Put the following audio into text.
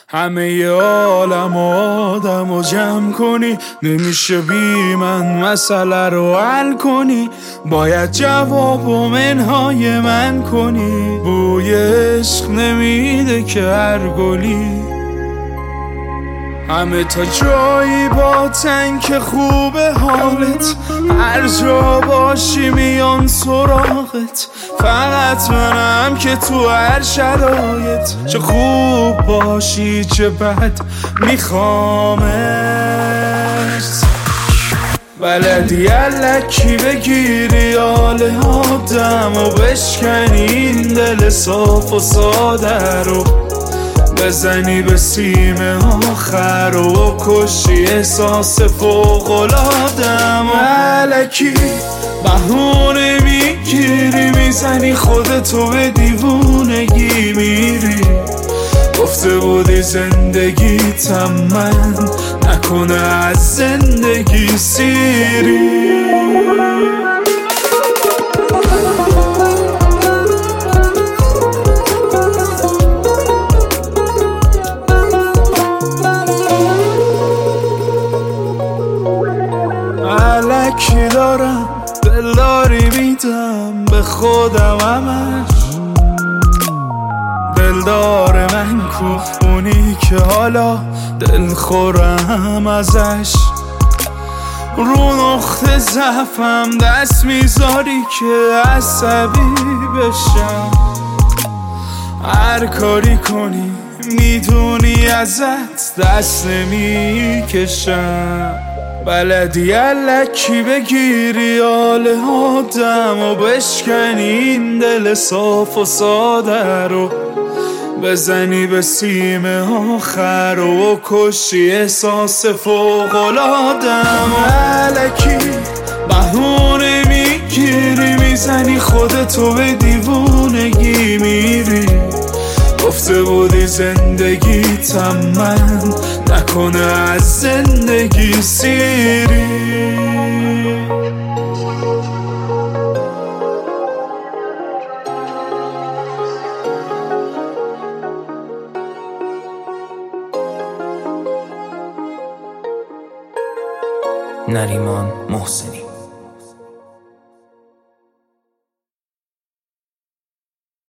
همه عالم آدم رو جمع کنی، نمیشه بی من مسئله رو حل کنی. باید جواب و منهای من کنی. بوی عشق نمیده که هر گلی همه تا جایی با تنک خوب حالت، هر جا باشی میان سراغت. فقط منم که تو هر شرایط، چه خوب باشی چه بد میخوامت. بلدی الکی بگیری حال آدم و بشکنی این دل صاف و ساده رو، بزنی به سیم آخر و کشی احساس فوق‌العاده‌ام. الکی بهونه میگیری، میزنی خودتو به دیوونگی میری. گفته بودی زندگیتم من، نکنه از زندگی سیری. الکی دارم دلداری میدم به خودم همش، دلدار من کوفونی که حالا دل خورم ازش. رو نقطه ضعفم دست میذاری که عصبی بشم. هر کاری کنی میدونی ازت دست نمیکشم. بلدی الکی بگیری حال آدم و بشکنی این دل صاف و ساده رو، بزنی به سیم آخر و کشی احساس فوق‌العاده‌ام. الکی بهونه میگیری، میزنی خودتو به دیوونگی میری. گفته بودی زندگیتم من، نکنه از زندگی سیری. نریمان محسنی.